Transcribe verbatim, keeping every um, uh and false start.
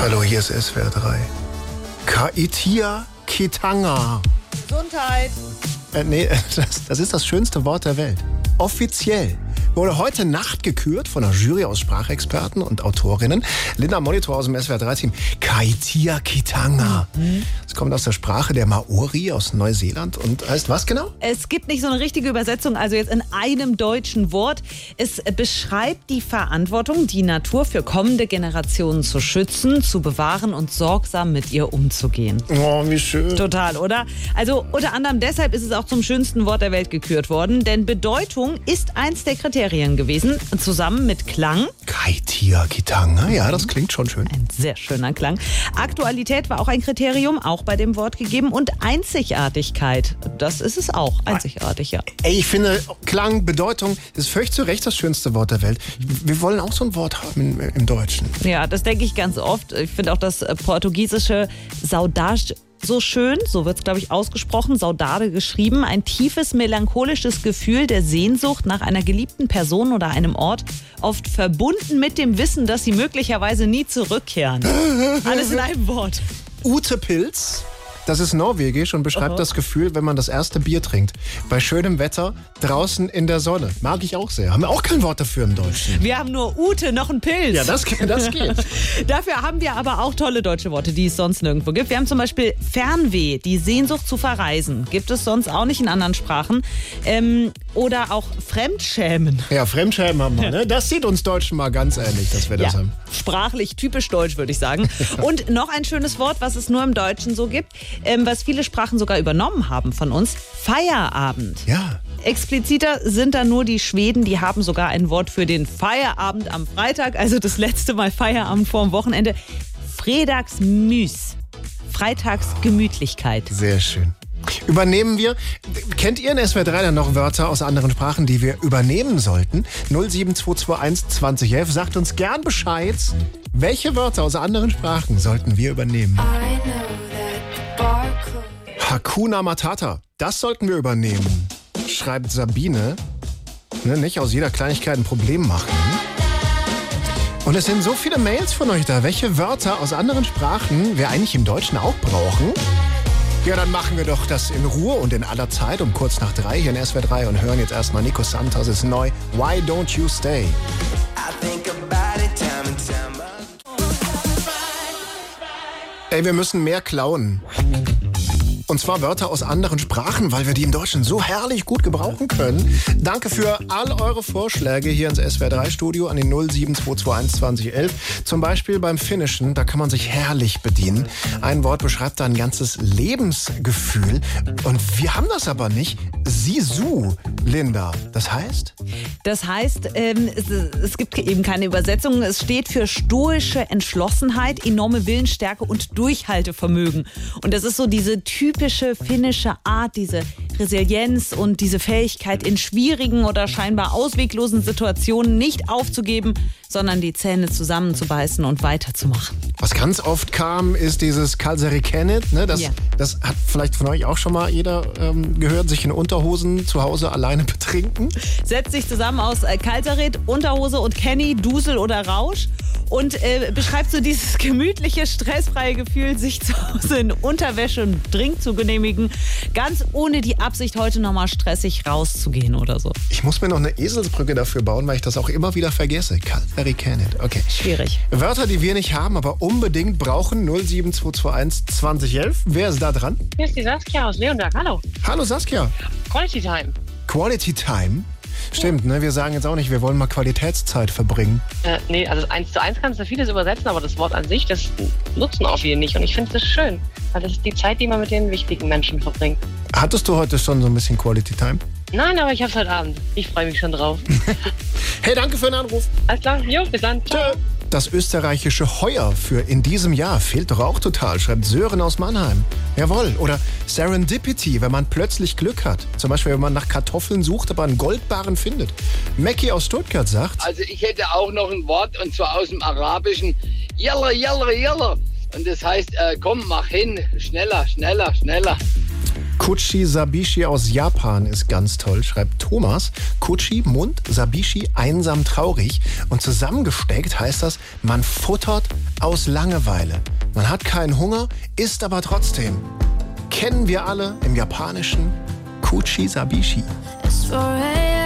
Hallo, hier ist S W R drei. Kaitia Kitanga. Gesundheit. Äh, nee, das, das ist das schönste Wort der Welt. Offiziell. Wurde heute Nacht gekürt von einer Jury aus Sprachexperten und Autorinnen. Linda Monitor aus dem S W R drei Team. Kaitia Kitanga. Mhm. Es kommt aus der Sprache der Maori aus Neuseeland und heißt was genau? Es gibt nicht so eine richtige Übersetzung, also jetzt in einem deutschen Wort. Es beschreibt die Verantwortung, die Natur für kommende Generationen zu schützen, zu bewahren und sorgsam mit ihr umzugehen. Oh, wie schön. Total, oder? Also unter anderem deshalb ist es auch zum schönsten Wort der Welt gekürt worden, denn Bedeutung ist eins der Kriterien gewesen, zusammen mit Klang. Kaitia Kitanga, ja, das klingt schon schön. Ein sehr schöner Klang. Aktualität war auch ein Kriterium, auch bei dem Wort gegeben. Und Einzigartigkeit, das ist es auch. Einzigartig, ja. Ey, ich finde, Klang, Bedeutung, ist völlig zu Recht das schönste Wort der Welt. Wir wollen auch so ein Wort haben im, im Deutschen. Ja, das denke ich ganz oft. Ich finde auch das portugiesische Saudade so schön, so wird es, glaube ich, ausgesprochen, Saudade geschrieben. Ein tiefes, melancholisches Gefühl der Sehnsucht nach einer geliebten Person oder einem Ort, oft verbunden mit dem Wissen, dass sie möglicherweise nie zurückkehren. Alles in einem Wort. Utepilz, das ist norwegisch und beschreibt Aha. das Gefühl, wenn man das erste Bier trinkt. Bei schönem Wetter, draußen in der Sonne. Mag ich auch sehr. Haben wir auch kein Wort dafür im Deutschen. Wir haben nur Ute, noch ein Pilz. Ja, das, das geht. Dafür haben wir aber auch tolle deutsche Worte, die es sonst nirgendwo gibt. Wir haben zum Beispiel Fernweh, die Sehnsucht zu verreisen. Gibt es sonst auch nicht in anderen Sprachen. Ähm, oder auch Fremdschämen. Ja, Fremdschämen haben wir, ne? Das sieht uns Deutschen mal ganz ähnlich, dass wir das ja, haben. Sprachlich typisch deutsch, würde ich sagen. Und noch ein schönes Wort, was es nur im Deutschen so gibt, ähm, was viele Sprachen sogar übernommen haben von uns. Feierabend. Ja. Expliziter sind da nur die Schweden, die haben sogar ein Wort für den Feierabend am Freitag, also das letzte Mal Feierabend vorm Wochenende. Fredagsmys. Freitagsgemütlichkeit. Sehr schön. Übernehmen wir. Kennt ihr in S W R drei dann noch Wörter aus anderen Sprachen, die wir übernehmen sollten? null sieben zwei zwei eins zwanzig elf. Sagt uns gern Bescheid. Welche Wörter aus anderen Sprachen sollten wir übernehmen? Hakuna Matata. Das sollten wir übernehmen. Schreibt Sabine. Ne, nicht aus jeder Kleinigkeit ein Problem machen. Und es sind so viele Mails von euch da. Welche Wörter aus anderen Sprachen wir eigentlich im Deutschen auch brauchen? Ja, dann machen wir doch das in Ruhe und in aller Zeit um kurz nach drei hier in S W R drei und hören jetzt erstmal Nico Santos ist neu. Why Don't You Stay? Ey, wir müssen mehr klauen. Und zwar Wörter aus anderen Sprachen, weil wir die im Deutschen so herrlich gut gebrauchen können. Danke für all eure Vorschläge hier ins S W R drei Studio an den null sieben zwei zwei eins zwanzig elf. Zum Beispiel beim Finnischen, da kann man sich herrlich bedienen. Ein Wort beschreibt da ein ganzes Lebensgefühl. Und wir haben das aber nicht. Sisu, Linda. Das heißt? Das heißt, ähm, es, es gibt eben keine Übersetzung. Es steht für stoische Entschlossenheit, enorme Willensstärke und Durchhaltevermögen. Und das ist so diese typische finnische Art, diese Resilienz und diese Fähigkeit, in schwierigen oder scheinbar ausweglosen Situationen nicht aufzugeben, sondern die Zähne zusammenzubeißen und weiterzumachen. Was ganz oft kam, ist dieses Kalsarikennet. Ne? Das, ja. das hat vielleicht von euch auch schon mal jeder ähm, gehört, sich in Unterhosen zu Hause alleine betrinken. Setzt sich zusammen aus äh, Kalsarit, Unterhose und Kenny, Dusel oder Rausch und äh, beschreibt so dieses gemütliche, stressfreie Gefühl, sich zu Hause in Unterwäsche und Drink zu genehmigen, ganz ohne die Absicht, heute nochmal stressig rauszugehen oder so. Ich muss mir noch eine Eselsbrücke dafür bauen, weil ich das auch immer wieder vergesse. Kalsarikennet, okay. Schwierig. Wörter, die wir nicht haben, aber unbedingt brauchen. null sieben zwei zwei eins zwanzig elf. Wer ist da dran? Hier ist die Saskia aus Leonberg. Hallo. Hallo Saskia. Quality Time. Quality Time? Stimmt, ne? Wir sagen jetzt auch nicht, wir wollen mal Qualitätszeit verbringen. Äh, nee, also eins zu eins kannst du vieles übersetzen, aber das Wort an sich, das nutzen auch viele nicht. Und ich finde das schön, weil das ist die Zeit, die man mit den wichtigen Menschen verbringt. Hattest du heute schon so ein bisschen Quality Time? Nein, aber ich hab's heute Abend. Ich freue mich schon drauf. Hey, danke für den Anruf. Alles klar, jo, bis dann. Ciao. Das österreichische Heuer für in diesem Jahr fehlt doch auch total, schreibt Sören aus Mannheim. Jawohl. Oder Serendipity, wenn man plötzlich Glück hat. Zum Beispiel, wenn man nach Kartoffeln sucht, aber einen Goldbarren findet. Mackie aus Stuttgart sagt... Also ich hätte auch noch ein Wort, und zwar aus dem Arabischen. Yalla, yalla, yalla. Und das heißt, äh, komm, mach hin. Schneller, schneller, schneller. Kuchi Sabishi aus Japan ist ganz toll, schreibt Thomas. Kuchi, Mund, Sabishi, einsam, traurig. Und zusammengesteckt heißt das, man futtert aus Langeweile. Man hat keinen Hunger, isst aber trotzdem. Kennen wir alle im Japanischen Kuchi-Sabishi. It's four a.m.